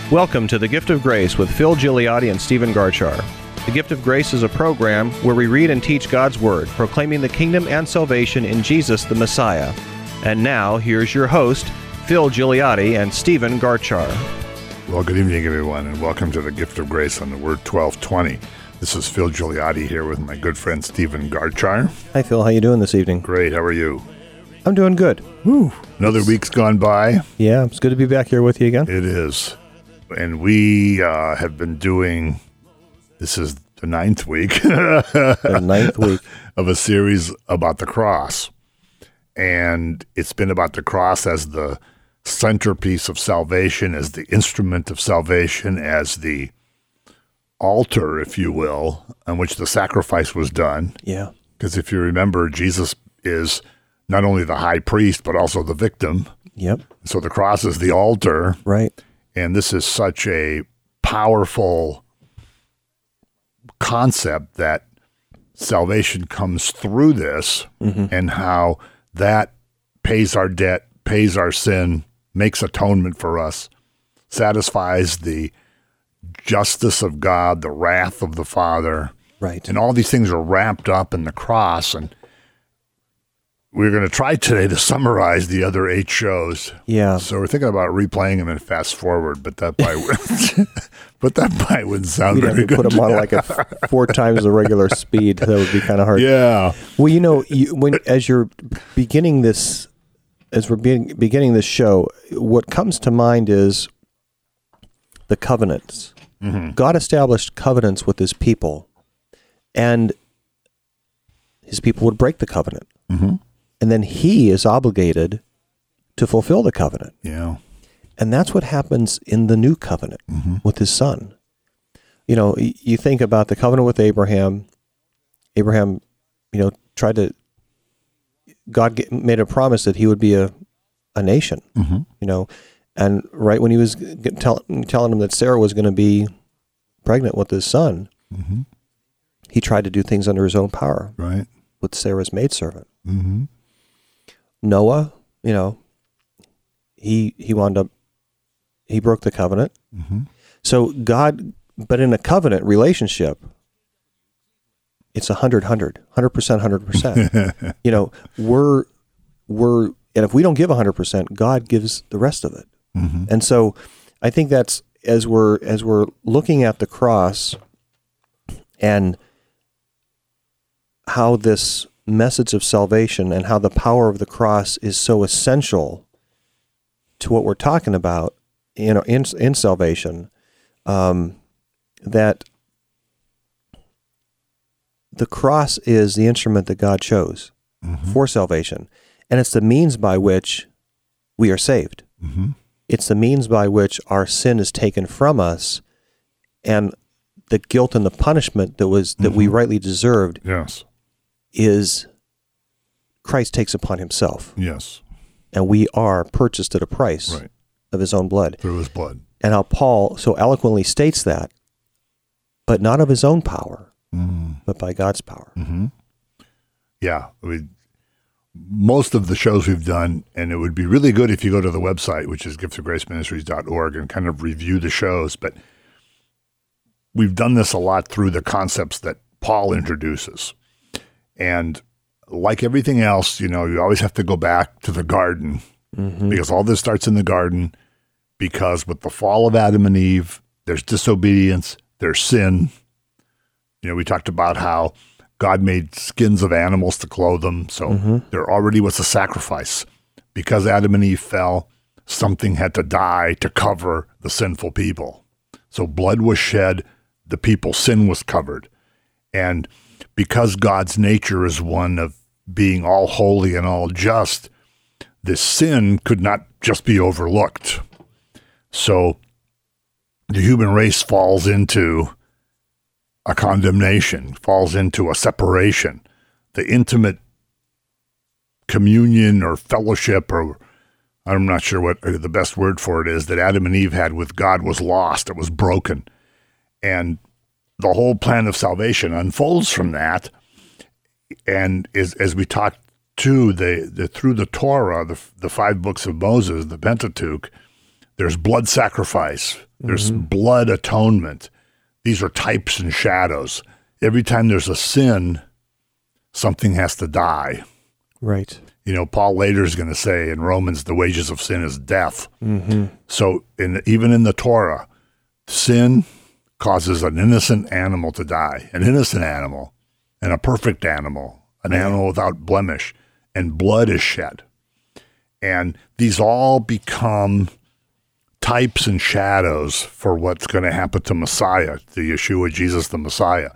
Welcome to The Gift of Grace with Phil Gigliotti and Stephen Garchar. The Gift of Grace is a program where we read and teach God's Word, proclaiming the kingdom and salvation in Jesus the Messiah. And now, here's your host, Phil Gigliotti and Stephen Garchar. Well, good evening, everyone, and welcome to The Gift of Grace on the Word 1220. This is Phil Gigliotti here with my good friend Stephen Garchar. Hi, Phil. How you doing this evening? Great. How are you? I'm doing good. Whew. Another week's gone by. Yeah, it's good to be back here with you again. It is. And we have been doing, this is the ninth week. The ninth week. Of a series about the cross. And it's been about the cross as the centerpiece of salvation, as the instrument of salvation, as the altar, if you will, on which the sacrifice was done. Yeah. Because if you remember, Jesus is not only the high priest, but also the victim. Yep. So the cross is the altar. Right. And this is such a powerful concept that salvation comes through this, and how that pays our debt, pays our sin, makes atonement for us, satisfies the justice of God, the wrath of the Father. Right. And all these things are wrapped up in the cross. And we're going to try today to summarize the other 8 shows. Yeah. So we're thinking about replaying them and fast forward, but that probably wouldn't sound We'd very have to good. put them on like a 4 times the regular speed. That would be kind of hard. Yeah. Well, you know, as you're beginning this, as we're beginning this show, what comes to mind is the covenants. Mm-hmm. God established covenants with his people, and his people would break the covenant. Mm-hmm. And then he is obligated to fulfill the covenant. Yeah. And that's what happens in the new covenant with his son. You know, you think about the covenant with Abraham. Abraham, you know, God made a promise that he would be a nation, you know, and right when he was telling him that Sarah was going to be pregnant with his son, he tried to do things under his own power, right, with Sarah's maidservant. Mm-hmm. Noah, you know, he wound up, he broke the covenant. Mm-hmm. So God, but in a covenant relationship, it's 100%. You know, we're, and if we don't give 100%, God gives the rest of it. Mm-hmm. And so I think that's, as we're looking at the cross and how this message of salvation and how the power of the cross is so essential to what we're talking about, you know, in salvation, that the cross is the instrument that God chose for salvation, and it's the means by which we are saved. Mm-hmm. It's the means by which our sin is taken from us, and the guilt and the punishment that we rightly deserved. Yes. Is Christ takes upon himself. Yes. And we are purchased at a price of his own blood. Through his blood. And how Paul so eloquently states that, but not of his own power, but by God's power. Mm-hmm. Yeah. Most of the shows we've done, and it would be really good if you go to the website, which is giftofgraceministries.org, and kind of review the shows, but we've done this a lot through the concepts that Paul introduces. And like everything else, you know, you always have to go back to the garden, because all this starts in the garden, because with the fall of Adam and Eve, there's disobedience, there's sin. You know, we talked about how God made skins of animals to clothe them, so there already was a sacrifice. Because Adam and Eve fell, something had to die to cover the sinful people. So blood was shed, the people's sin was covered. And because God's nature is one of being all holy and all just, this sin could not just be overlooked. So the human race falls into a condemnation, falls into a separation. The intimate communion or fellowship, or I'm not sure what the best word for it is, that Adam and Eve had with God was lost. It was broken. And the whole plan of salvation unfolds from that. And as we talked to, through the Torah, the 5 books of Moses, the Pentateuch, There's blood sacrifice. There's blood atonement. These are types and shadows. Every time there's a sin, something has to die. Right. You know, Paul later is going to say in Romans, the wages of sin is death. So even in the Torah, sin causes an innocent animal to die, an innocent animal, and a perfect animal, an animal without blemish, and blood is shed. And these all become types and shadows for what's going to happen to Messiah, the Yeshua, Jesus the Messiah.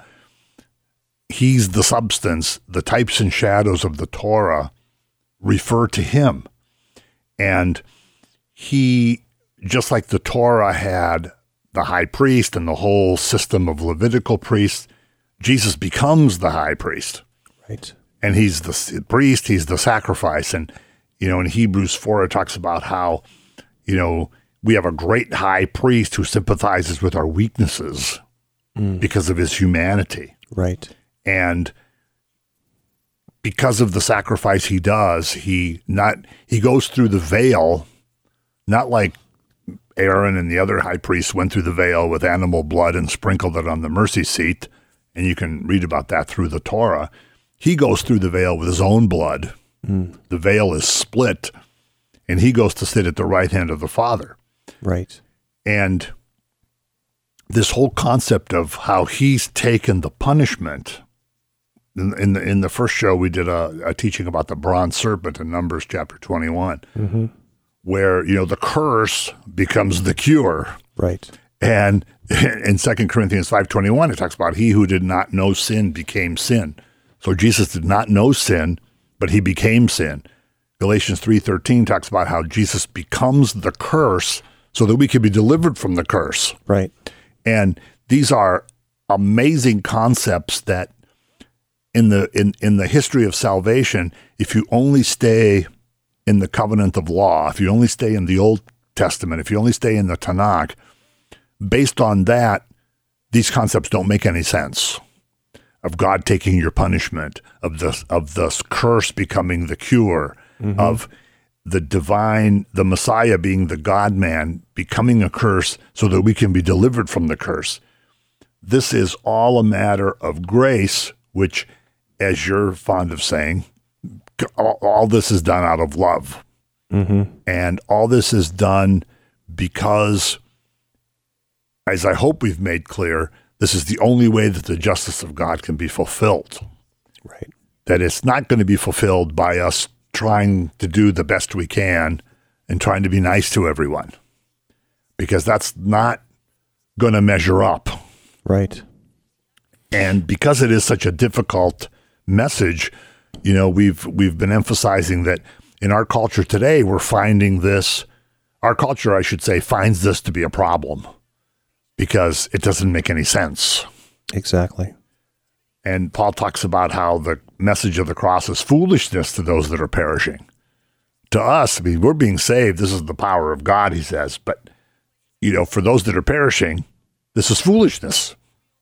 He's the substance. The types and shadows of the Torah refer to him. And he, just like the Torah had the high priest and the whole system of Levitical priests, Jesus becomes the high priest. Right. And he's the priest, he's the sacrifice. And, you know, in Hebrews 4, it talks about how, you know, we have a great high priest who sympathizes with our weaknesses because of his humanity. Right. And because of the sacrifice he does, he goes through the veil, not like Aaron and the other high priests went through the veil with animal blood and sprinkled it on the mercy seat. And you can read about that through the Torah. He goes through the veil with his own blood. The veil is split, and he goes to sit at the right hand of the Father. Right. And this whole concept of how he's taken the punishment. In the first show, we did a teaching about the bronze serpent in Numbers chapter 21, where, you know, the curse becomes the cure. Right. And in 2 Corinthians 5:21, it talks about he who did not know sin became sin. So Jesus did not know sin, but he became sin. Galatians 3:13 talks about how Jesus becomes the curse so that we can be delivered from the curse. Right. And these are amazing concepts that in the history of salvation, if you only stay in the covenant of law, if you only stay in the Old Testament, if you only stay in the Tanakh, based on that, these concepts don't make any sense. Of God taking your punishment, of the curse becoming the cure, of the Messiah being the God-man, becoming a curse so that we can be delivered from the curse. This is all a matter of grace, which, as you're fond of saying, all this is done out of love. And all this is done because, as I hope we've made clear, this is the only way that the justice of God can be fulfilled. Right. That it's not going to be fulfilled by us trying to do the best we can and trying to be nice to everyone, because that's not going to measure up. Right. And because it is such a difficult message, you know, we've been emphasizing that in our culture today, we're finding this, our culture, I should say, finds this to be a problem because it doesn't make any sense. Exactly. And Paul talks about how the message of the cross is foolishness to those that are perishing. To us, I mean, we're being saved. This is the power of God, he says. But, you know, for those that are perishing, this is foolishness.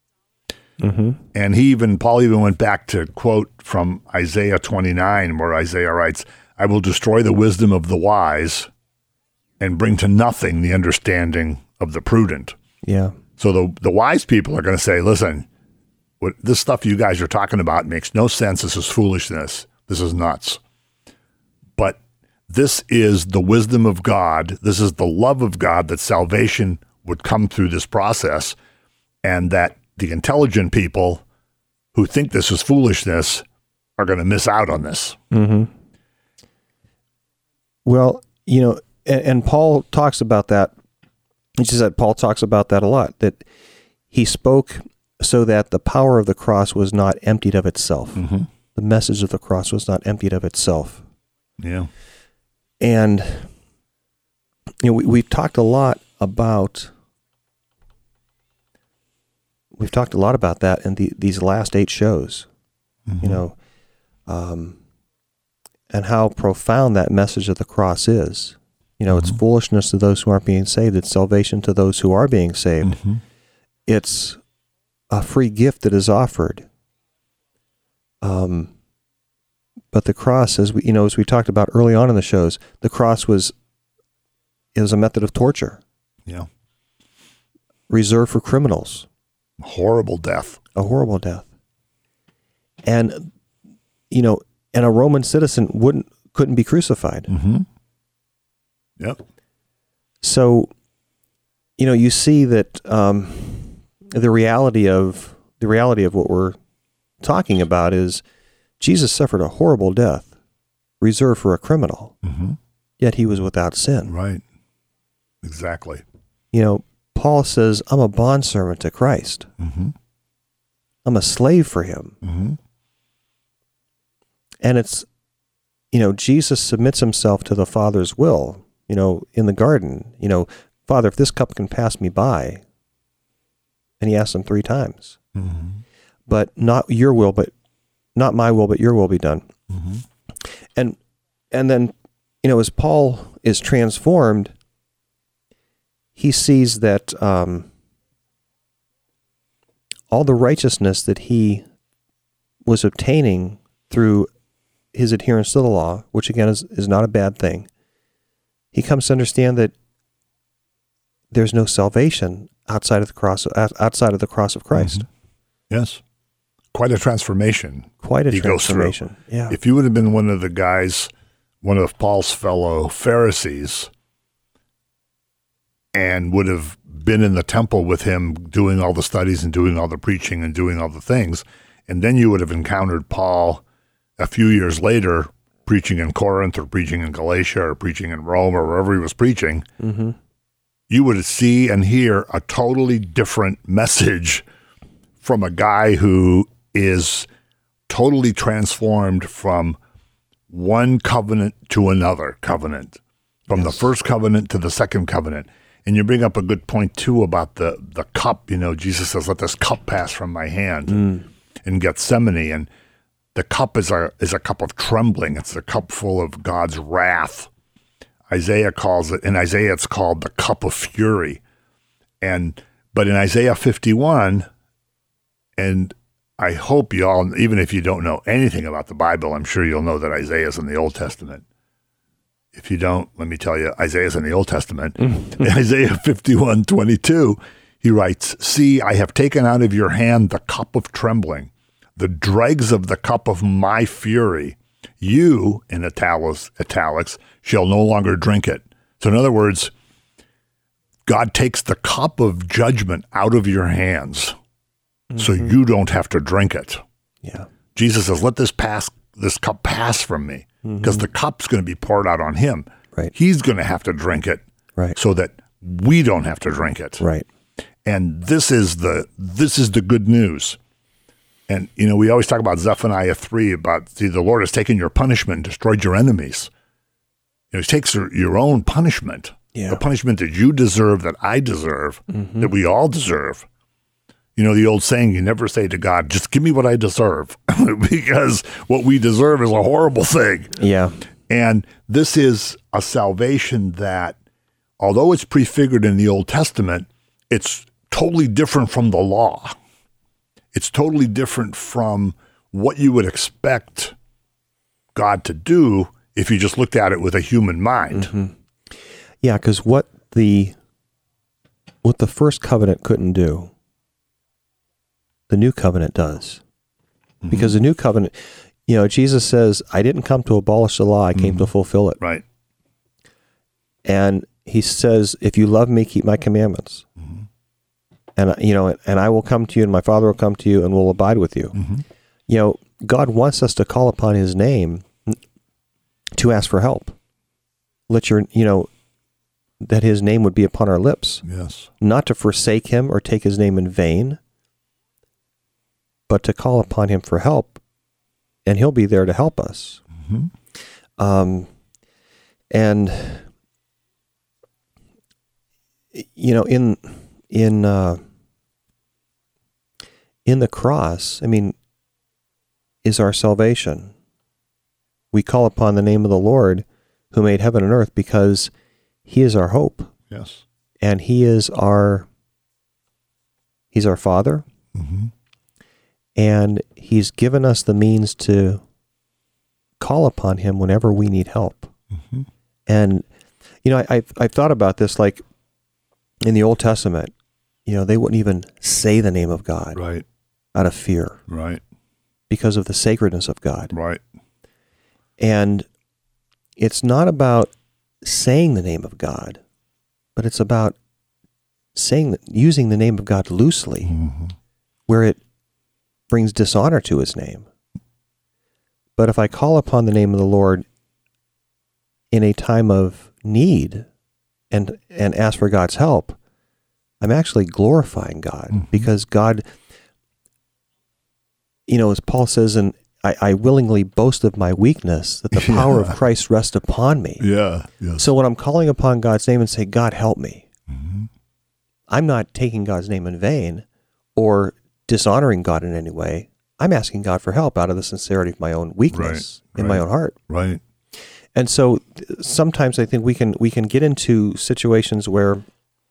And Paul even went back to quote from Isaiah 29, where Isaiah writes, I will destroy the wisdom of the wise and bring to nothing the understanding of the prudent. Yeah. So the wise people are going to say, listen, this stuff you guys are talking about makes no sense. This is foolishness. This is nuts. But this is the wisdom of God. This is the love of God, that salvation would come through this process, and that the intelligent people who think this is foolishness are going to miss out on this. Well, you know, and Paul talks about that. He just said Paul talks about that a lot, that he spoke so that the power of the cross was not emptied of itself. The message of the cross was not emptied of itself. Yeah. And, you know, we've talked a lot about that in these last 8 shows, you know, and how profound that message of the cross is. You know, it's foolishness to those who aren't being saved. It's salvation to those who are being saved. It's a free gift that is offered. But the cross, as we talked about early on in the shows, the cross was is a method of torture. Yeah. Reserved for criminals. Horrible death. A horrible death. And, and a Roman citizen couldn't be crucified. Mm-hmm. Yep. So, you see that the reality of what we're talking about is Jesus suffered a horrible death reserved for a criminal, yet he was without sin. Right. Exactly. Paul says, I'm a bondservant to Christ. Mm-hmm. I'm a slave for him. Mm-hmm. And it's, Jesus submits himself to the Father's will, in the garden. Father, if this cup can pass me by. And he asked him 3 times. Mm-hmm. But not your will, but not my will, but your will be done. Mm-hmm. And then, as Paul is transformed, he sees that all the righteousness that he was obtaining through his adherence to the law, which again is not a bad thing, he comes to understand that there's no salvation outside of the cross of Christ. Mm-hmm. Yes. Quite a transformation. Quite a he transformation. Goes through. Yeah. If you would have been one of the guys, one of Paul's fellow Pharisees, and would have been in the temple with him doing all the studies and doing all the preaching and doing all the things, and then you would have encountered Paul a few years later preaching in Corinth or preaching in Galatia or preaching in Rome or wherever he was preaching, you would see and hear a totally different message from a guy who is totally transformed from one covenant to another covenant, from the first covenant to the second covenant. And you bring up a good point, too, about the cup. Jesus says, let this cup pass from my hand in Gethsemane. And the cup is a cup of trembling. It's a cup full of God's wrath. Isaiah calls it, in Isaiah it's called the cup of fury. But in Isaiah 51, and I hope y'all, even if you don't know anything about the Bible, I'm sure you'll know that Isaiah is in the Old Testament. If you don't, let me tell you, Isaiah's in the Old Testament. In Isaiah 51:22, he writes, see, I have taken out of your hand the cup of trembling, the dregs of the cup of my fury. You, in italics, shall no longer drink it. So in other words, God takes the cup of judgment out of your hands so you don't have to drink it. Yeah. Jesus says, let this cup pass from me, because the cup's going to be poured out on him. Right. He's going to have to drink it so that we don't have to drink it. Right. And this is the good news. And, we always talk about Zephaniah 3 about, the Lord has taken your punishment and destroyed your enemies. He takes your own punishment, the punishment that you deserve, that I deserve, that we all deserve. The old saying, you never say to God, just give me what I deserve, because what we deserve is a horrible thing. Yeah. And this is a salvation that, although it's prefigured in the Old Testament, it's totally different from the law. It's totally different from what you would expect God to do if you just looked at it with a human mind. Yeah, because what the first covenant couldn't do, the new covenant does. Because the new covenant, Jesus says, I didn't come to abolish the law, I came to fulfill it. Right. And he says, if you love me, keep my commandments. And, and I will come to you, and my Father will come to you, and will abide with you. God wants us to call upon his name to ask for help. Let that his name would be upon our lips. Yes. Not to forsake him or take his name in vain, but to call upon him for help, and he'll be there to help us. And in the cross, is our salvation. We call upon the name of the Lord who made heaven and earth because he is our hope. Yes. And he's our Father. And he's given us the means to call upon him whenever we need help. And I've thought about this, like in the Old Testament, they wouldn't even say the name of God Right. out of fear Right. because of the sacredness of God. Right. And it's not about saying the name of God, but it's about using the name of God loosely, where it brings dishonor to his name. But if I call upon the name of the Lord in a time of need and ask for God's help, I'm actually glorifying God, because God, as Paul says, and I willingly boast of my weakness, that the power of Christ rests upon me. Yeah. Yes. So when I'm calling upon God's name and say, God, help me, I'm not taking God's name in vain or dishonoring God in any way. I'm asking God for help out of the sincerity of my own weakness in my own heart. Right. And so sometimes I think we can get into situations where,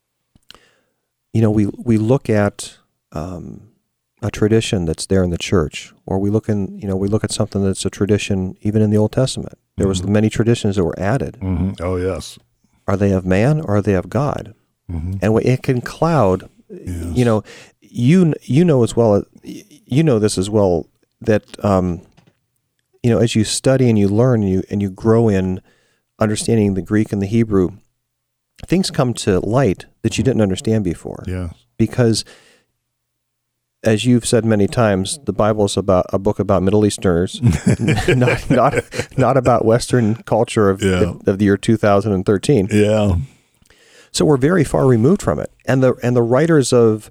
we look at a tradition that's there in the church, or we look at something that's a tradition even in the Old Testament. There was many traditions that were added. Oh, yes. Are they of man or are they of God? And it can cloud. Yes. You know as well. You know this as well, that as you study and you learn and you grow in understanding the Greek and the Hebrew, things come to light that you didn't understand before. Yeah. Because, as you've said many times, the Bible is about a book about Middle Easterners, not about Western culture of the year 2013. Yeah. So we're very far removed from it, and the writers of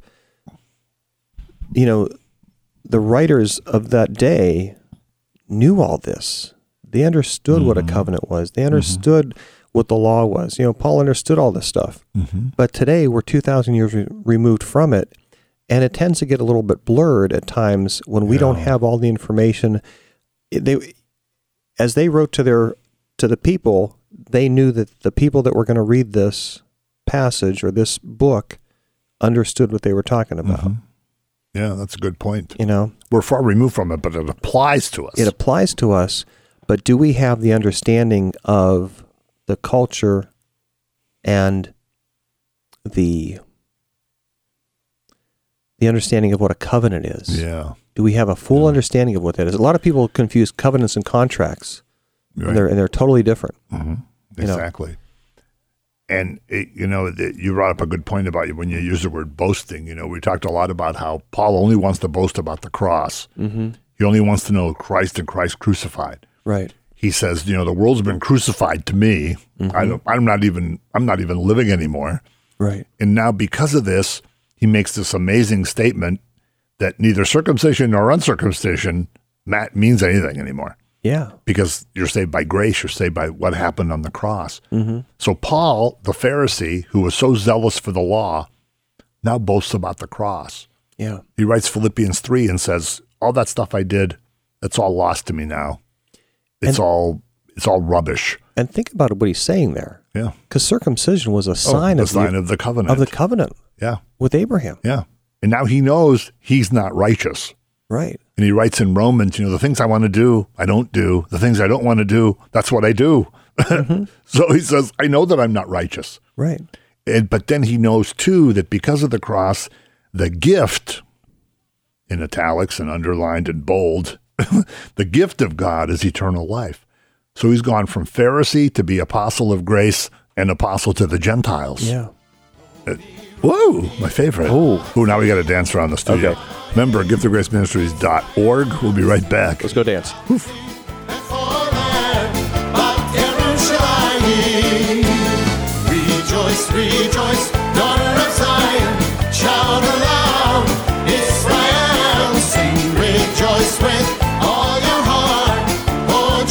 that day knew all this. They understood what a covenant was. They understood what the law was. Paul understood all this stuff. But today we're 2,000 years removed from it, and it tends to get a little bit blurred at times when we don't have all the information. As they wrote to the people, they knew that the people that were going to read this passage or this book understood what they were talking about. Yeah, that's a good point. We're far removed from it, but it applies to us. It applies to us, but do we have the understanding of the culture and the understanding of what a covenant is? Yeah. Do we have a full understanding of what that is? A lot of people confuse covenants and contracts, and they're totally different. Exactly. And, you brought up a good point about when you use the word boasting. We talked a lot about how Paul only wants to boast about the cross. He only wants to know Christ and Christ crucified. Right. He says, the world's been crucified to me. I'm not even living anymore. Right. And now because of this, he makes this amazing statement that neither circumcision nor uncircumcision means anything anymore. Yeah. Because you're saved by grace. You're saved by what happened on the cross. So Paul, the Pharisee, who was so zealous for the law, now boasts about the cross. Yeah. He writes Philippians 3 and says, all that stuff I did, it's all lost to me now. It's all rubbish. And think about what he's saying there. Yeah. Because circumcision was a sign of the covenant. Of the covenant. Yeah. With Abraham. Yeah. And now he knows he's not righteous. Right. And he writes in Romans, the things I want to do, I don't do. The things I don't want to do, that's what I do. So he says, I know that I'm not righteous. Right. But then he knows, too, that because of the cross, the gift, in italics and underlined and bold, the gift of God is eternal life. So he's gone from Pharisee to be apostle of grace and apostle to the Gentiles. Yeah. Whoa, my favorite. Oh, now we got to dance around the studio. Okay. Remember, giftofgraceministries.org. We'll be right back. Let's go dance. Rejoice, rejoice, daughter of Zion, shout aloud, Israel, sing, rejoice with all your heart, O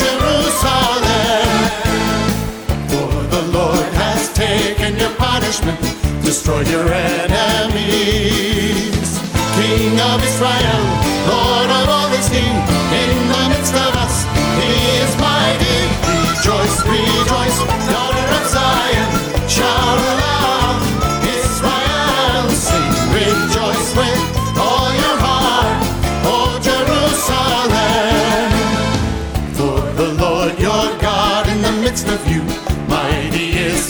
Jerusalem. For the Lord has taken your punishment, destroyed your enemies. King of Israel, Lord of all is He, in the midst of us, He is mighty. Rejoice, rejoice, daughter of Zion, shout aloud, Israel, sing, rejoice with all your heart, O Jerusalem. For the Lord your God in the midst of you, mighty is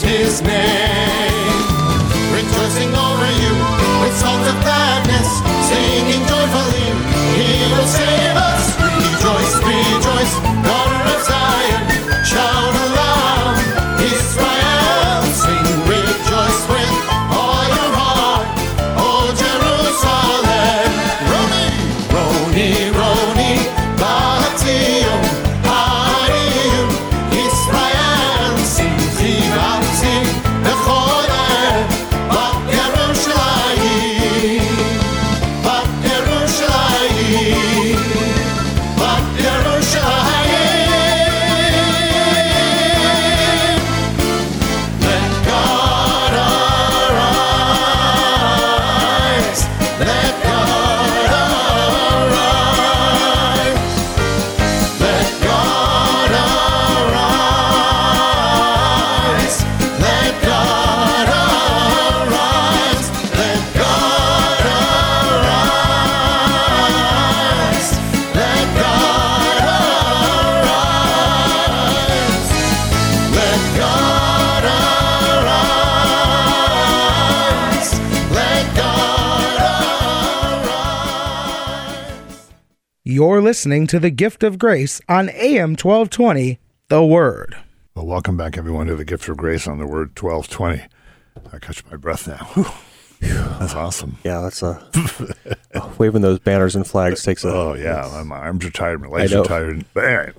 You're listening to The Gift of Grace on AM 1220, The Word. Well, welcome back, everyone, to the Gift of Grace on the Word 1220. I catch my breath now. Whew. That's awesome. Yeah, that's waving those banners and flags takes a... Oh, yeah. My arms are tired. My legs are tired. But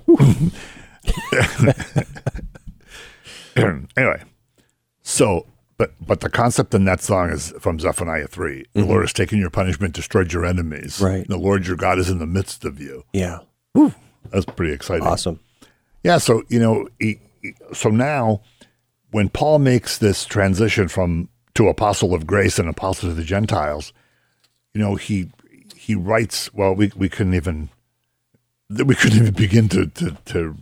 anyway, so, but the concept in that song is from Zephaniah 3. The Lord has taken your punishment, destroyed your enemies. Right. The Lord your God is in the midst of you. Yeah. Whew. That's pretty exciting. Awesome. Yeah, so, so now when Paul makes this transition to apostle of grace and apostle to the Gentiles, he writes, well, we couldn't even begin to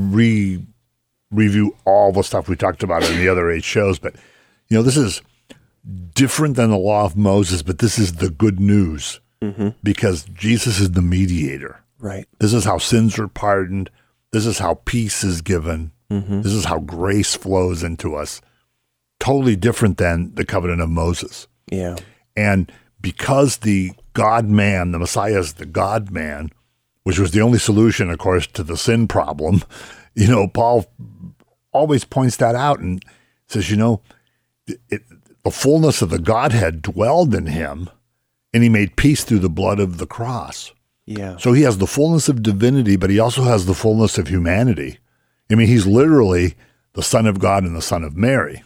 review all the stuff we talked about in the other 8 shows, but this is different than the law of Moses, but this is the good news because Jesus is the mediator. Right. This is how sins are pardoned. This is how peace is given. This is how grace flows into us. Totally different than the covenant of Moses. Yeah. And because the God-man, the Messiah is the God-man, which was the only solution, of course, to the sin problem, Paul always points that out and says, the fullness of the Godhead dwelled in him, and he made peace through the blood of the cross. Yeah. So he has the fullness of divinity, but he also has the fullness of humanity. I mean, he's literally the Son of God and the Son of Mary.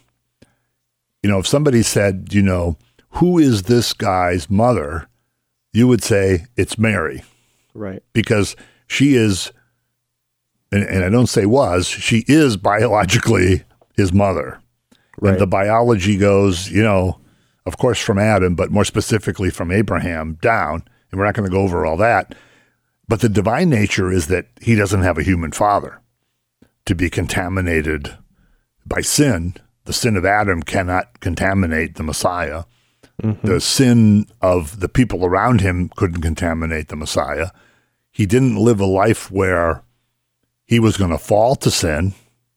If somebody said, who is this guy's mother, you would say it's Mary. Right. Because she is, and I don't say was, she is biologically his mother. Right. And the biology goes, of course from Adam, but more specifically from Abraham down. And we're not going to go over all that. But the divine nature is that he doesn't have a human father. To be contaminated by sin, the sin of Adam cannot contaminate the Messiah. The sin of the people around him couldn't contaminate the Messiah. He didn't live a life where he was going to fall to sin.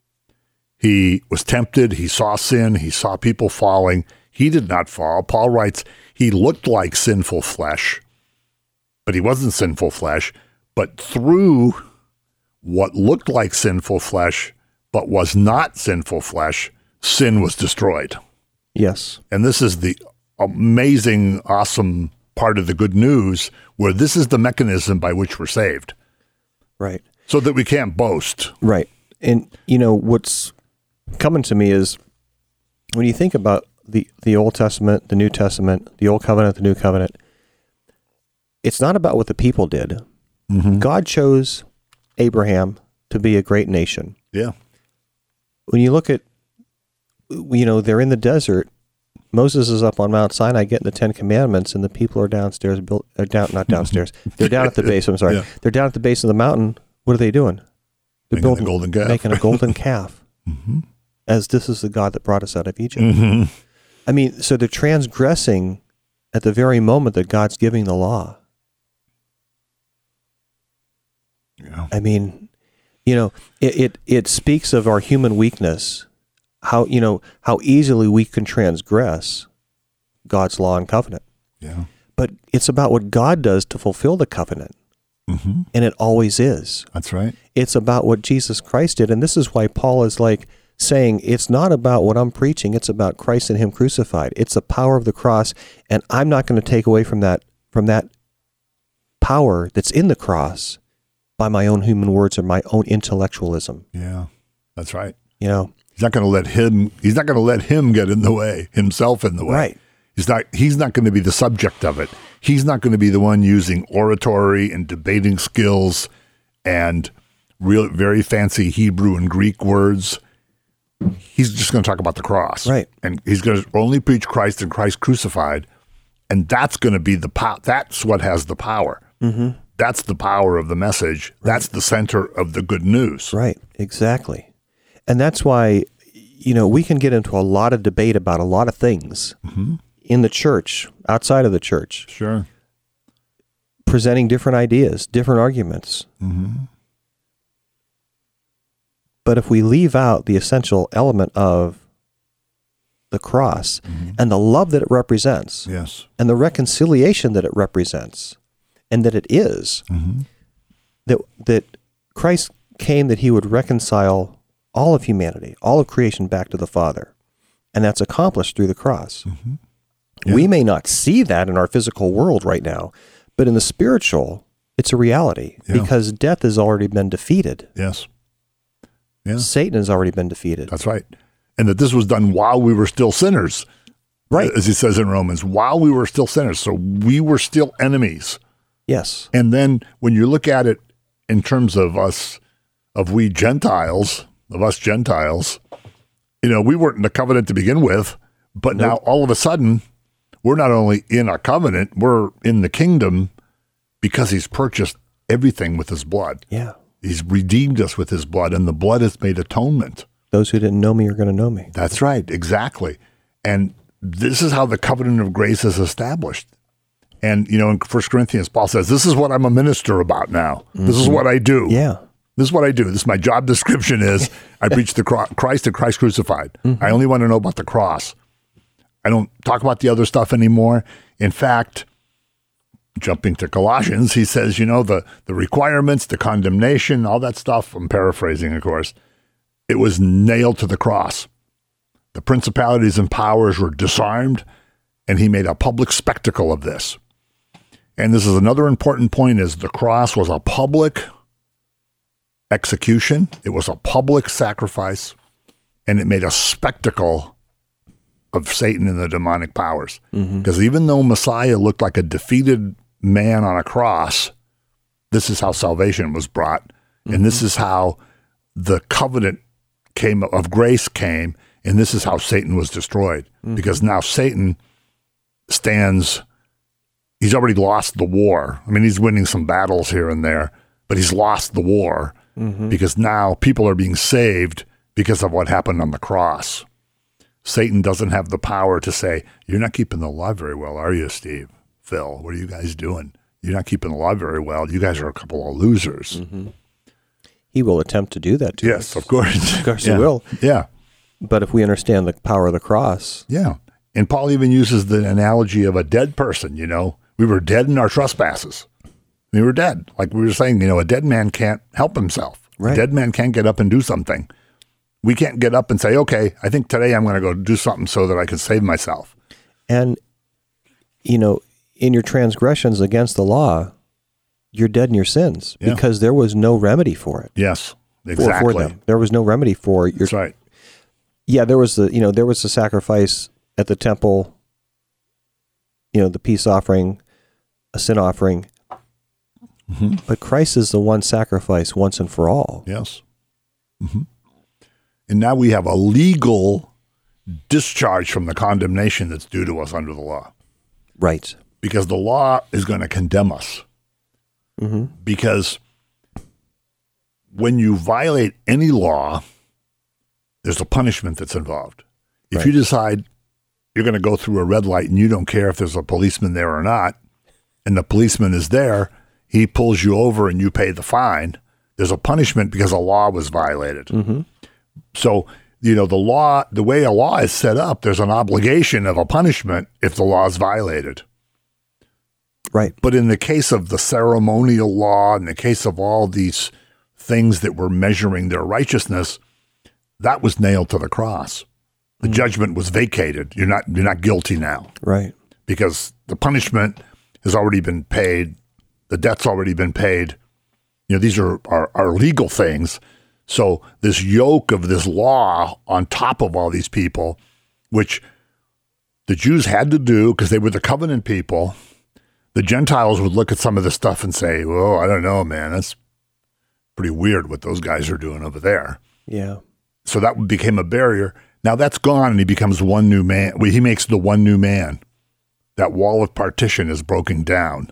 He was tempted. He saw sin. He saw people falling. He did not fall. Paul writes, he looked like sinful flesh, but he wasn't sinful flesh. But through what looked like sinful flesh, but was not sinful flesh, sin was destroyed. Yes. And this is the amazing, awesome part of the good news, where this is the mechanism by which we're saved. Right. So that we can't boast. Right. And, what's coming to me is when you think about the Old Testament, the New Testament, the Old Covenant, the New Covenant, it's not about what the people did. God chose Abraham to be a great nation. Yeah. When you look at, they're in the desert. Moses is up on Mount Sinai getting the 10 Commandments, and the people are downstairs, not downstairs. They're down at the base. I'm sorry. Yeah. They're down at the base of the mountain. What are they doing? They're making a golden calf. Making a golden calf. As this is the God that brought us out of Egypt. I mean, so they're transgressing at the very moment that God's giving the law. Yeah. I mean, it speaks of our human weakness, how easily we can transgress God's law and covenant. Yeah. But it's about what God does to fulfill the covenant. And it always is. That's right. It's about what Jesus Christ did. And this is why Paul is saying, it's not about what I'm preaching. It's about Christ and him crucified. It's the power of the cross. And I'm not going to take away from that power that's in the cross by my own human words or my own intellectualism. Yeah, that's right. He's not going to let him get in the way, himself in the way. Right. He's not going to be the subject of it. He's not going to be the one using oratory and debating skills and very fancy Hebrew and Greek words. He's just going to talk about the cross. Right. And he's going to only preach Christ and Christ crucified. And that's going to be that's what has the power. That's the power of the message. Right. That's the center of the good news. Right, exactly. And that's why, we can get into a lot of debate about a lot of things in the church, outside of the church. Sure. Presenting different ideas, different arguments. But if we leave out the essential element of the cross and the love that it represents, yes, and the reconciliation that it represents, and that it is, that Christ came that he would reconcile all of humanity, all of creation back to the Father. And that's accomplished through the cross. Mm-hmm. Yeah. We may not see that in our physical world right now, but in the spiritual, it's a reality because death has already been defeated. Yes. Yeah. Satan has already been defeated. That's right. And that this was done while we were still sinners. Right. As he says in Romans, while we were still sinners. So we were still enemies. Yes. And then when you look at it in terms of us, of us Gentiles, we weren't in the covenant to begin with, but now all of a sudden, we're not only in a covenant, we're in the kingdom because he's purchased everything with his blood. Yeah. He's redeemed us with his blood, and the blood has made atonement. Those who didn't know me are going to know me. That's right, exactly. And this is how the covenant of grace is established. And, in 1 Corinthians, Paul says, this is what I'm a minister about now. Mm-hmm. This is what I do. Yeah. This is what I do. This is my job description is I preach the Christ and Christ crucified. Mm-hmm. I only want to know about the cross. I don't talk about the other stuff anymore. In fact, jumping to Colossians, he says, the requirements, the condemnation, all that stuff, I'm paraphrasing, of course, it was nailed to the cross. The principalities and powers were disarmed, and he made a public spectacle of this. And this is another important point, is the cross was a public execution. It was a public sacrifice, and it made a spectacle of Satan and the demonic powers. Because even though Messiah looked like a defeated man on a cross, this is how salvation was brought. And this is how the covenant of grace came, and this is how Satan was destroyed. Because now Satan stands, he's already lost the war. I mean, he's winning some battles here and there, but he's lost the war because now people are being saved because of what happened on the cross. Satan doesn't have the power to say, you're not keeping the law very well, are you, Steve? Phil, what are you guys doing? You're not keeping the law very well. You guys are a couple of losers. He will attempt to do that to us. Yes, of course. Of course he will. Yeah. But if we understand the power of the cross. Yeah. And Paul even uses the analogy of a dead person, We were dead in our trespasses. We were dead. Like we were saying, a dead man can't help himself. Right. A dead man can't get up and do something. We can't get up and say, okay, I think today I'm going to go do something so that I can save myself. And, in your transgressions against the law, you're dead in your sins because there was no remedy for it. Yes, exactly. For them. There was no remedy for your. That's right. Yeah, there was the sacrifice at the temple, the peace offering, a sin offering. But Christ is the one sacrifice once and for all. Yes. And now we have a legal discharge from the condemnation that's due to us under the law. Right. Because the law is going to condemn us. Because when you violate any law, there's a punishment that's involved. If you decide you're going to go through a red light and you don't care if there's a policeman there or not, and the policeman is there, he pulls you over and you pay the fine, there's a punishment because a law was violated. So, the law, the way a law is set up, there's an obligation of a punishment if the law is violated. Right. But in the case of the ceremonial law, in the case of all these things that were measuring their righteousness, that was nailed to the cross. The judgment was vacated. You're not guilty now. Right. Because the punishment has already been paid. The debt's already been paid. These are legal things. So this yoke of this law on top of all these people, which the Jews had to do because they were the covenant people, the Gentiles would look at some of this stuff and say, well, I don't know, man, that's pretty weird what those guys are doing over there. Yeah. So that became a barrier. Now that's gone and he becomes one new man. He makes the one new man. That wall of partition is broken down.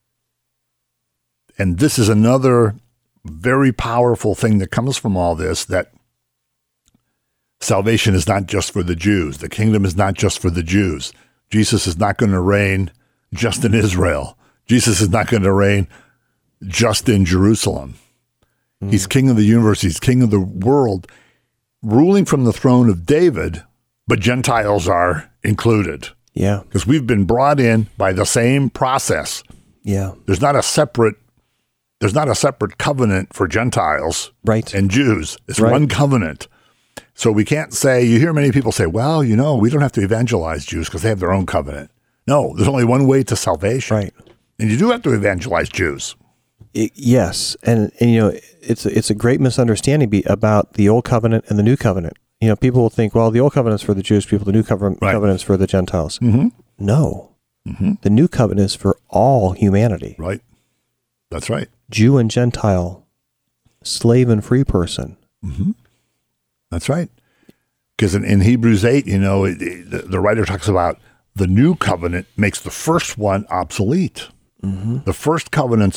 And this is another very powerful thing that comes from all this, that salvation is not just for the Jews. The kingdom is not just for the Jews. Jesus is not going to reign just in Israel. Jesus is not going to reign just in Jerusalem. He's king of the universe. He's king of the world, ruling from the throne of David, but Gentiles are included. Yeah. Because we've been brought in by the same process. Yeah. There's not a separate there's not a separate covenant for Gentiles Right. and Jews. It's Right. one covenant. So we can't say, you hear many people say, well, we don't have to evangelize Jews because they have their own covenant. No, there's only one way to salvation. Right. And you do have to evangelize Jews. Yes, and it's a great misunderstanding about the old covenant and the new covenant. People will think, well, the old covenant's for the Jewish people, the new covenant's for the Gentiles. Mm-hmm. No, the new covenant is for all humanity. Right. That's right. Jew and Gentile, slave and free person. That's right. Because in Hebrews 8, the writer talks about the new covenant makes the first one obsolete. The first covenant's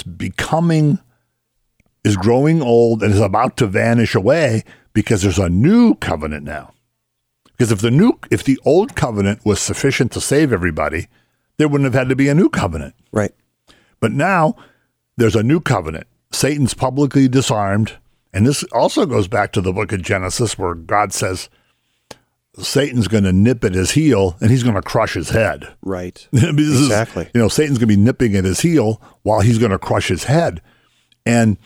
is growing old and is about to vanish away because there's a new covenant now. Because if the old covenant was sufficient to save everybody, there wouldn't have had to be a new covenant. Right. But now there's a new covenant. Satan's publicly disarmed. And this also goes back to the book of Genesis where God says Satan's going to nip at his heel and he's going to crush his head. Right. Exactly. Satan's going to be nipping at his heel while he's going to crush his head. And,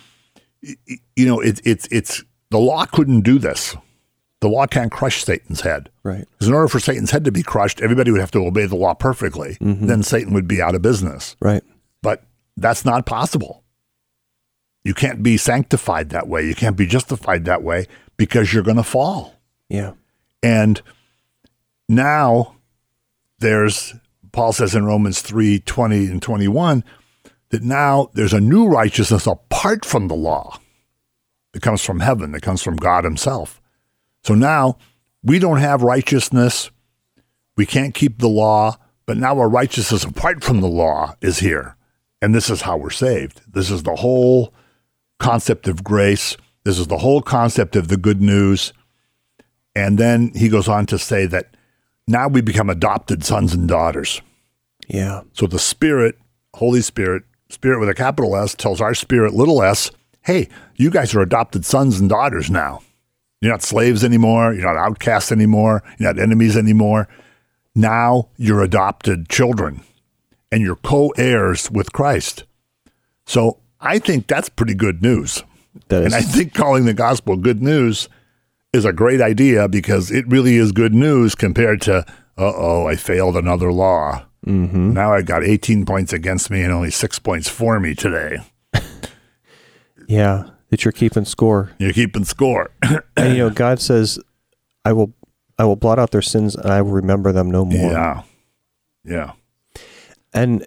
it's the law couldn't do this. The law can't crush Satan's head. Right. Because in order for Satan's head to be crushed, everybody would have to obey the law perfectly. Then Satan would be out of business. Right. But that's not possible. You can't be sanctified that way. You can't be justified that way because you're going to fall. Yeah. And now Paul says in Romans 3:20 and 21, that now there's a new righteousness apart from the law that comes from heaven, that comes from God himself. So now we don't have righteousness. We can't keep the law, but now our righteousness apart from the law is here. And this is how we're saved. This is the whole concept of grace. This is the whole concept of the good news. And then he goes on to say that now we become adopted sons and daughters. Yeah. So the Spirit, Holy Spirit, Spirit with a capital S, tells our spirit, little s, hey, you guys are adopted sons and daughters now. You're not slaves anymore. You're not outcasts anymore. You're not enemies anymore. Now you're adopted children and you're co-heirs with Christ. So I think that's pretty good news. And I think calling the gospel good news is a great idea because it really is good news compared to, I failed another law. Now I got 18 points against me and only 6 points for me today. Yeah, that you're keeping score. You're keeping score. And God says, I will blot out their sins and I will remember them no more. Yeah. Yeah. And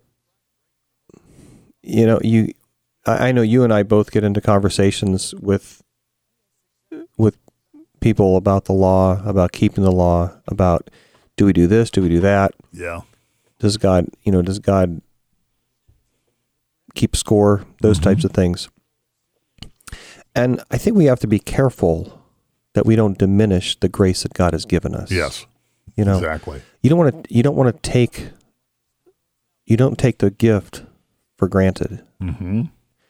I know you and I both get into conversations with people about the law, about keeping the law, about do we do this, do we do that? Yeah. Does God keep score? Those types of things. And I think we have to be careful that we don't diminish the grace that God has given us. Yes. Exactly. You don't take the gift for granted. And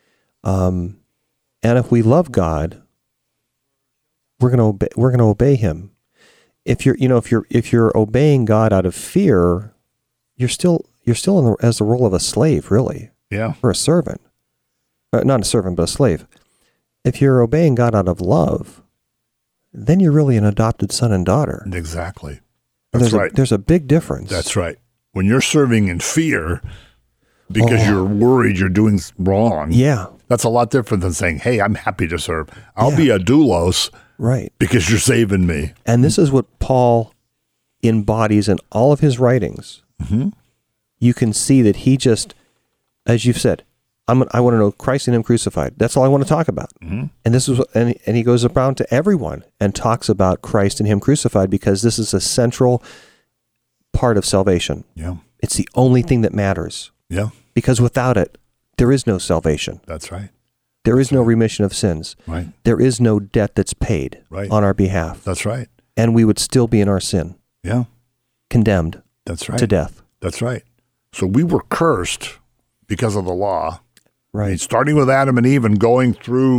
if we love God, we're going to obey him. If you're obeying God out of fear, you're still as the role of a slave, really. Yeah. Or a servant. Not a servant, but a slave. If you're obeying God out of love, then you're really an adopted son and daughter. Exactly. That's right. There's a big difference. That's right. When you're serving in fear because you're worried you're doing wrong. Yeah. That's a lot different than saying, hey, I'm happy to serve. I'll be a doulos. Right. Because you're saving me. And this is what Paul embodies in all of his writings. You can see that he just, as you've said, I want to know Christ and him crucified. That's all I want to talk about. And this is, and he goes around to everyone and talks about Christ and him crucified because this is a central part of salvation. Yeah. It's the only thing that matters. Yeah. Because without it, there is no salvation. That's right. There is no remission of sins. Right. There is no debt that's paid on our behalf. That's right. And we would still be in our sin. Yeah. Condemned. That's right. To death. That's right. So we were cursed because of the law. Right. I mean, starting with Adam and Eve and going through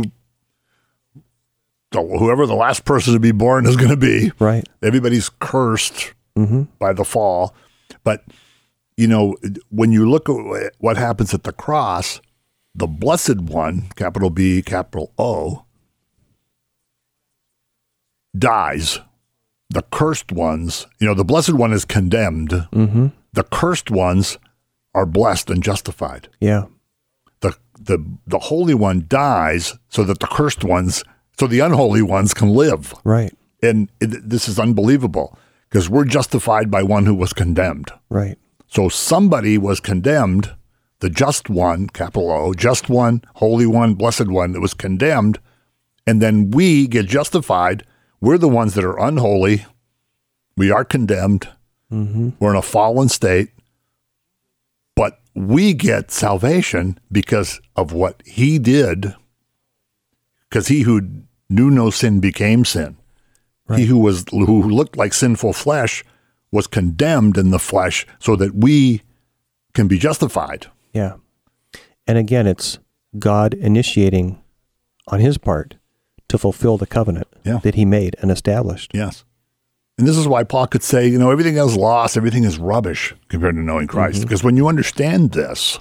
whoever the last person to be born is going to be. Right. Everybody's cursed by the fall. But, when you look at what happens at the cross, the Blessed One, capital B, capital O, dies. The cursed ones, the Blessed One is condemned. Mm-hmm. The cursed ones are blessed and justified. Yeah. The Holy One dies so that the unholy ones can live. Right. And this is unbelievable because we're justified by one who was condemned. Right. So somebody was condemned, the just one, capital O, just one, holy one, blessed one, that was condemned. And then we get justified. We're the ones that are unholy. We are condemned. Mm-hmm. We're in a fallen state. But we get salvation because of what he did. Because he who knew no sin became sin. Right. He who looked like sinful flesh was condemned in the flesh so that we can be justified. Yeah. And again, it's God initiating on his part to fulfill the covenant that he made and established. Yes. And this is why Paul could say, everything is lost, everything is rubbish compared to knowing Christ. Because when you understand this,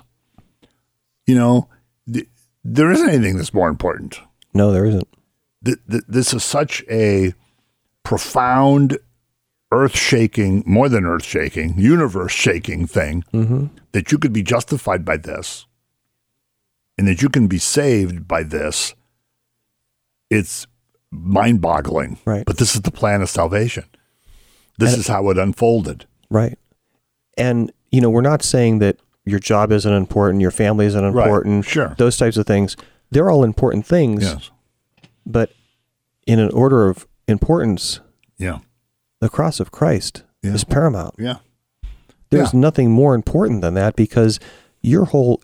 there isn't anything that's more important. No, there isn't. This is such a profound, earth-shaking, more than earth-shaking, universe-shaking thing that you could be justified by this and that you can be saved by this. It's mind-boggling. Right. But this is the plan of salvation. This is how it unfolded. Right. And, we're not saying that your job isn't important, your family isn't important, right. Sure. Those types of things. They're all important things. Yes. But in an order of importance, the cross of Christ is paramount. Yeah. There's nothing more important than that because your whole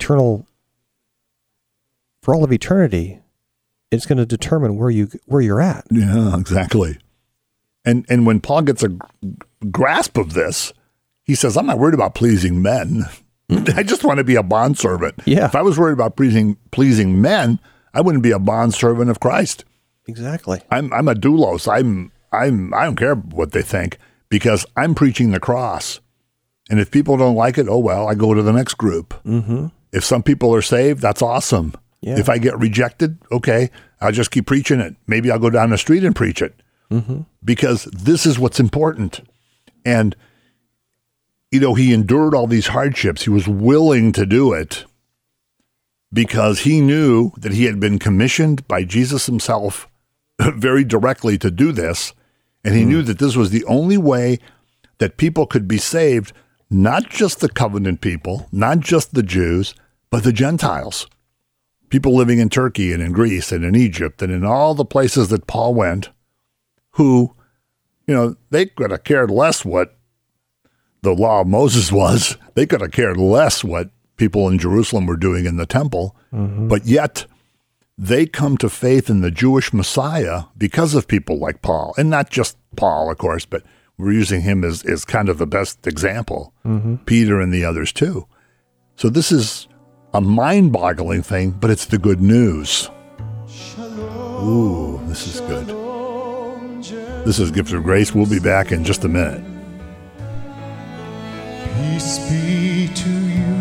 for all of eternity, it's going to determine where you're at. Yeah, exactly. And when Paul gets a grasp of this, he says, I'm not worried about pleasing men. I just want to be a bondservant. Yeah. If I was worried about pleasing men, I wouldn't be a bondservant of Christ. Exactly. I'm a doulos. I don't care what they think because I'm preaching the cross. And if people don't like it, oh well, I go to the next group. Mm-hmm. If some people are saved, that's awesome. Yeah. If I get rejected, okay, I'll just keep preaching it. Maybe I'll go down the street and preach it. Mm-hmm. Because this is what's important. And, he endured all these hardships. He was willing to do it because he knew that he had been commissioned by Jesus himself very directly to do this. And he knew that this was the only way that people could be saved, not just the covenant people, not just the Jews, but the Gentiles. People living in Turkey and in Greece and in Egypt and in all the places that Paul went, who, they could have cared less what the law of Moses was. They could have cared less what people in Jerusalem were doing in the temple. Mm-hmm. But yet they come to faith in the Jewish Messiah because of people like Paul. And not just Paul, of course, but we're using him as kind of the best example. Mm-hmm. Peter and the others too. So this is a mind-boggling thing, but it's the good news. Ooh, this is good. This is Gift of Grace. We'll be back in just a minute. Peace be to you.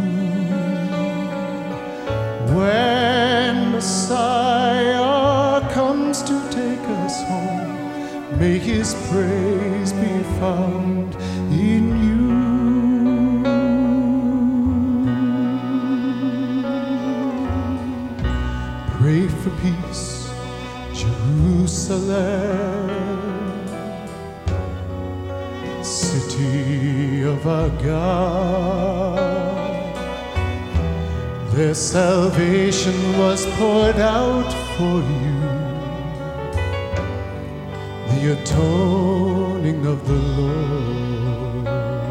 When Messiah comes to take us home, may his praise be found in you. Pray for peace, Jerusalem, city of our God. Their salvation was poured out for you, the atoning of the Lord.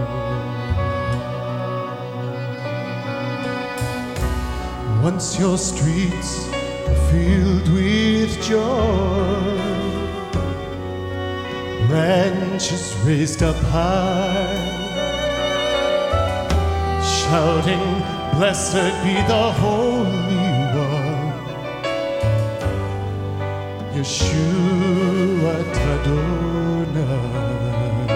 Once your streets are filled with joy, branches raised up high, shouting, blessed be the Holy One, Yeshua Tadonai.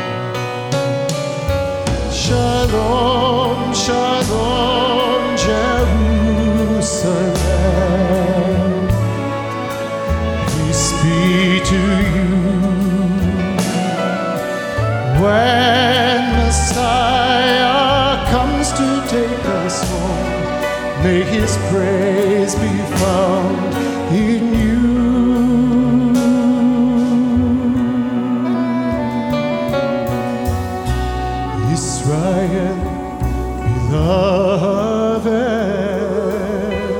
Shalom, shalom, When Messiah comes to take us home, may his praise be found in you. Israel, beloved,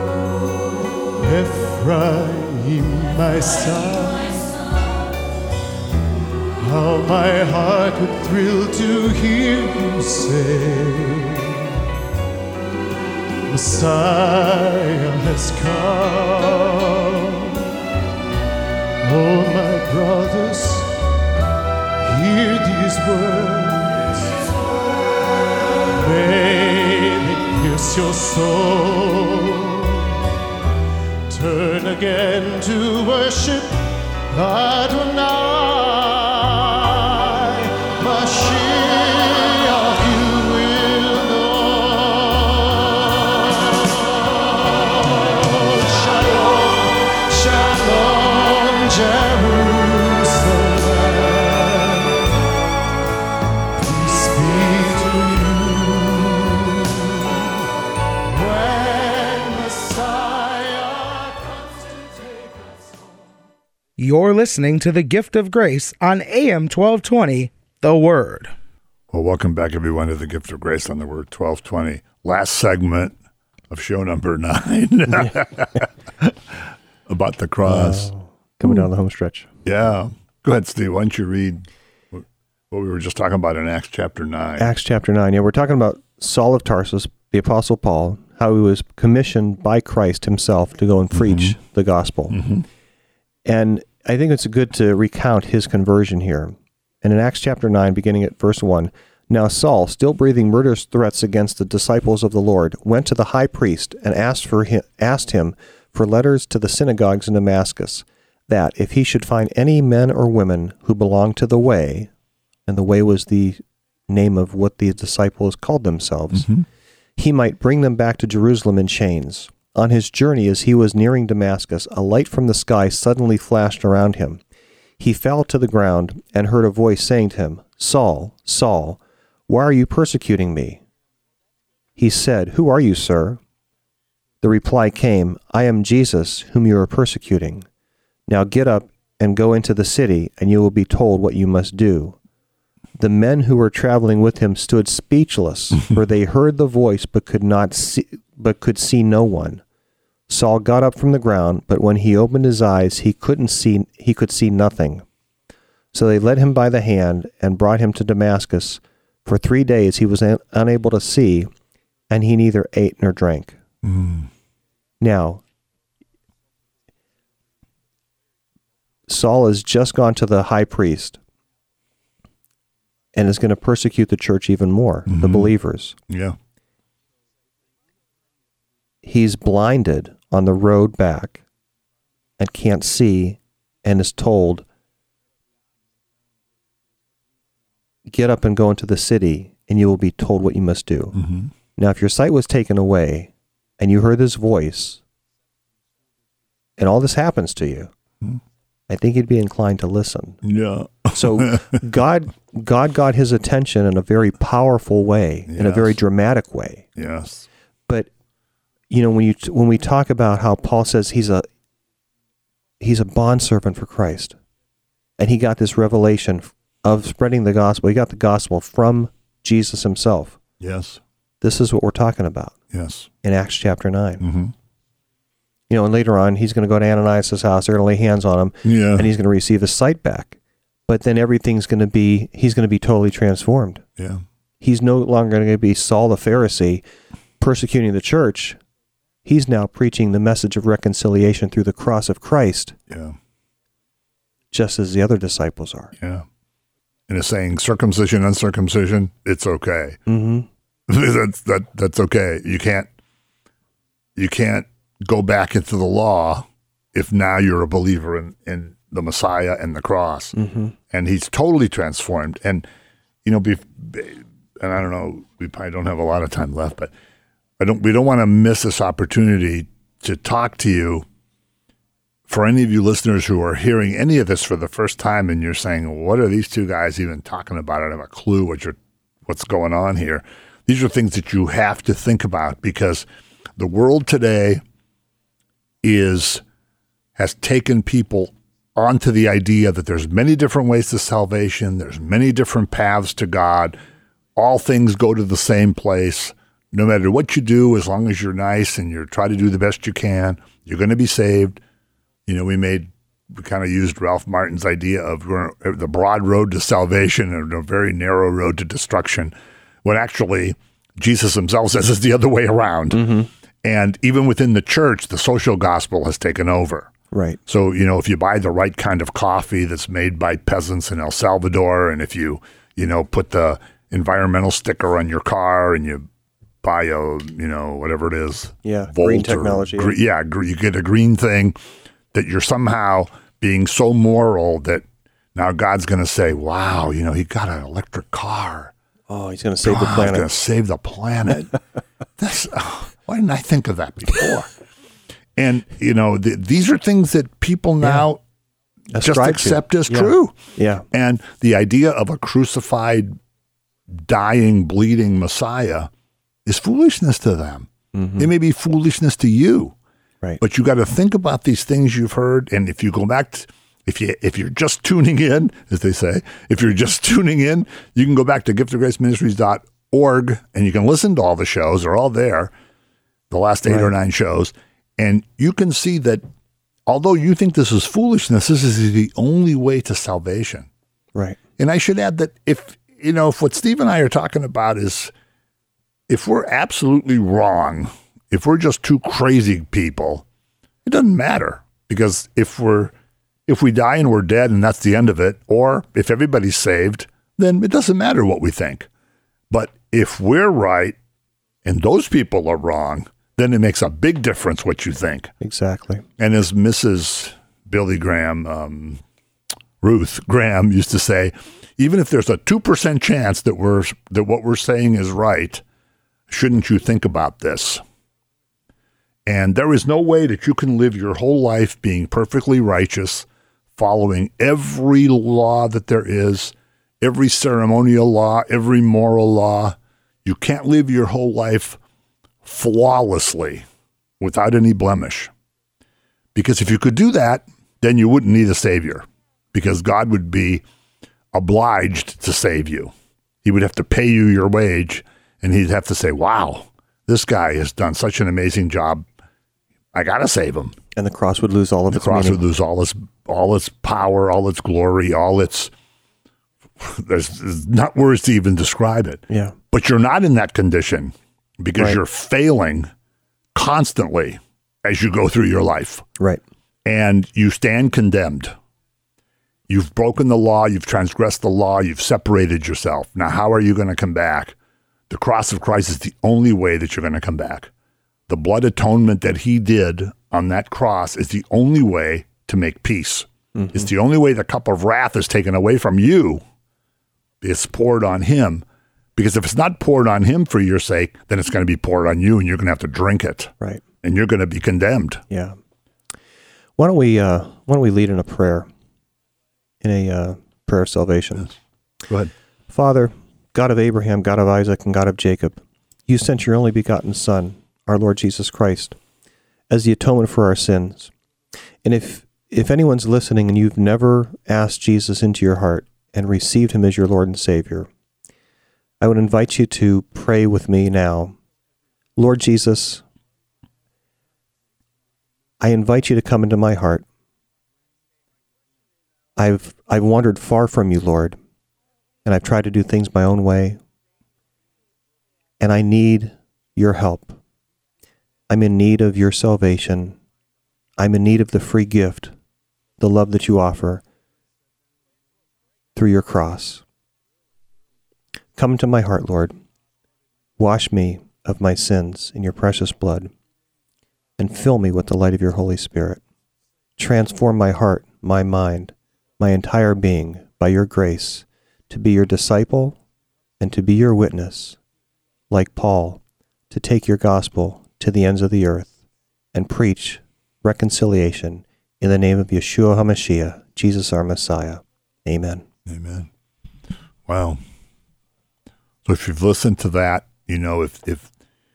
Ephraim, my son, how my heart would thrill to hear you say, Messiah has come. Oh, my brothers, hear these words. May they pierce your soul. Turn again to worship Adonai. Mashiach, you will know. Shalom, shalom, Jerusalem. Peace be to you. When Messiah comes to take us home. You're listening to The Gift of Grace on AM 1220, The Word. Well, welcome back, everyone, to the Gift of Grace on the Word 1220. Last segment of show number 9 about the cross. Coming down the home stretch. Yeah. Go ahead, Steve. Why don't you read what we were just talking about in Acts chapter 9? Acts chapter 9. Yeah, we're talking about Saul of Tarsus, the Apostle Paul, how he was commissioned by Christ himself to go and preach the gospel. And I think it's good to recount his conversion here. And in Acts chapter 9, beginning at verse 1, now Saul, still breathing murderous threats against the disciples of the Lord, went to the high priest and asked him for letters to the synagogues in Damascus, that if he should find any men or women who belonged to the way, and the way was the name of what the disciples called themselves, he might bring them back to Jerusalem in chains. On his journey, as he was nearing Damascus, a light from the sky suddenly flashed around him. He fell to the ground and heard a voice saying to him, Saul, Saul, why are you persecuting me? He said, Who are you, sir? The reply came, I am Jesus, whom you are persecuting. Now get up and go into the city, and you will be told what you must do. The men who were traveling with him stood speechless, for they heard the voice but could see no one. Saul got up from the ground, but when he opened his eyes, he could see nothing. So they led him by the hand and brought him to Damascus. For 3 days he was unable to see, and he neither ate nor drank. Now, Saul has just gone to the high priest and is going to persecute the church even more, the believers. Yeah. He's blinded on the road back and can't see, and is told, get up and go into the city, and you will be told what you must do. Now, if your sight was taken away and you heard this voice, and all this happens to you, I think you'd be inclined to listen. Yeah. So God got his attention in a very powerful way, in a very dramatic way. Yes. But you know, when we talk about how Paul says he's a bondservant for Christ, and he got this revelation of spreading the gospel. He got the gospel from Jesus himself. Yes. This is what we're talking about. Yes. In Acts chapter 9. You know, and later on, he's going to go to Ananias' house. They're going to lay hands on him, and he's going to receive his sight back. But then he's going to be totally transformed. Yeah. He's no longer going to be Saul the Pharisee persecuting the church. He's now preaching the message of reconciliation through the cross of Christ. Yeah. Just as the other disciples are. Yeah. And it's saying circumcision, uncircumcision, it's okay. That's okay. You can't go back into the law if now you're a believer in the Messiah and the cross. And he's totally transformed. And, you know, and I don't know, we probably don't have a lot of time left, but we don't want to miss this opportunity to talk to you for any of you listeners who are hearing any of this for the first time and you're saying, what are these two guys even talking about? I don't have a clue what's going on here. These are things that you have to think about, because the world today has taken people onto the idea that there's many different ways to salvation. There's many different paths to God. All things go to the same place. No matter what you do, as long as you're nice and you try to do the best you can, you're going to be saved. You know, we kind of used Ralph Martin's idea of the broad road to salvation and a very narrow road to destruction, when actually Jesus himself says it's the other way around. Mm-hmm. And even within the church, the social gospel has taken over. Right. So, you know, if you buy the right kind of coffee that's made by peasants in El Salvador, and if you put the environmental sticker on your car and you buy whatever it is. Yeah, Volt green technology. You get a green thing, that you're somehow being so moral that now God's going to say, wow, he got an electric car. Oh, he's going to save the planet. He's going to save the planet. Why didn't I think of that before? And, these are things that people now just accept as true. Yeah. And the idea of a crucified, dying, bleeding Messiah is foolishness to them. Mm-hmm. It may be foolishness to you. Right. But you got to think about these things you've heard. And if you go back, if you're just tuning in, as they say, if you're just tuning in, you can go back to giftofgraceministries.org and you can listen to all the shows. They're all there, the last 8 or 9 shows. And you can see that although you think this is foolishness, this is the only way to salvation. Right. And I should add that if what Steve and I are talking about is, if we're absolutely wrong, if we're just two crazy people, it doesn't matter, because if we die and we're dead and that's the end of it, or if everybody's saved, then it doesn't matter what we think. But if we're right and those people are wrong, then it makes a big difference what you think. Exactly. And as Mrs. Billy Graham, Ruth Graham used to say, even if there's a 2% chance that what we're saying is right, shouldn't you think about this? And there is no way that you can live your whole life being perfectly righteous, following every law that there is, every ceremonial law, every moral law. You can't live your whole life flawlessly without any blemish. Because if you could do that, then you wouldn't need a savior, because God would be obliged to save you. He would have to pay you your wage, and he'd have to say, wow, this guy has done such an amazing job. I got to save him. And the cross would lose all of its meaning. The cross would lose all its power, all its glory, there's not words to even describe it. Yeah. But you're not in that condition, because you're failing constantly as you go through your life. Right. And you stand condemned. You've broken the law. You've transgressed the law. You've separated yourself. Now, how are you going to come back? The cross of Christ is the only way that you're going to come back. The blood atonement that he did on that cross is the only way to make peace. Mm-hmm. It's the only way the cup of wrath is taken away from you. It's poured on him. Because if it's not poured on him for your sake, then it's going to be poured on you, and you're going to have to drink it. Right. And you're going to be condemned. Yeah. Why don't we lead in a prayer, prayer of salvation? Yes. Go ahead. Father, God of Abraham, God of Isaac, and God of Jacob, you sent your only begotten Son, our Lord Jesus Christ, as the atonement for our sins. And if anyone's listening and you've never asked Jesus into your heart and received him as your Lord and Savior, I would invite you to pray with me now. Lord Jesus, I invite you to come into my heart. I've wandered far from you, Lord, and I've tried to do things my own way, and I need your help. I'm in need of your salvation. I'm in need of the free gift, the love that you offer through your cross. Come into my heart, Lord. Wash me of my sins in your precious blood, and fill me with the light of your Holy Spirit. Transform my heart, my mind, my entire being by your grace to be your disciple and to be your witness, like Paul, to take your gospel to the ends of the earth and preach reconciliation In the name of Yeshua HaMashiach, Jesus our Messiah. Amen. Amen. Wow. So if you've listened to that, if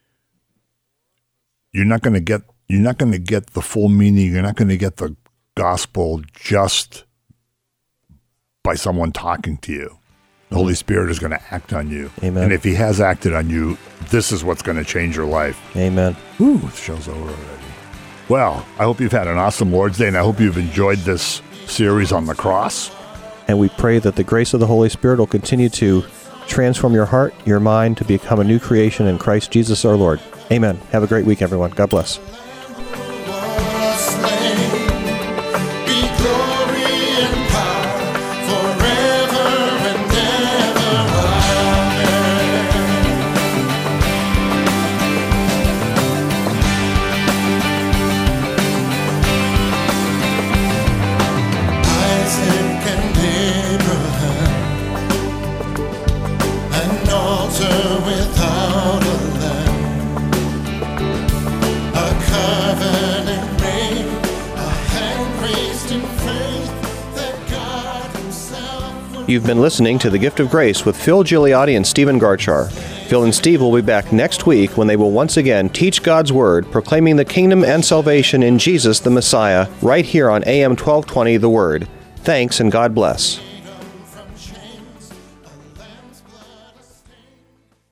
you're not going to get the full meaning, you're not going to get the gospel just by someone talking to you. The Holy Spirit is going to act on you. Amen. And if he has acted on you, this is what's going to change your life. Amen. Ooh, the show's over already. Well, I hope you've had an awesome Lord's Day, and I hope you've enjoyed this series on the cross. And we pray that the grace of the Holy Spirit will continue to transform your heart, your mind, to become a new creation in Christ Jesus our Lord. Amen. Have a great week, everyone. God bless. You've been listening to The Gift of Grace with Phil Gigliotti and Stephen Garchar. Phil and Steve will be back next week when they will once again teach God's Word, proclaiming the kingdom and salvation in Jesus the Messiah, right here on AM 1220 The Word. Thanks and God bless.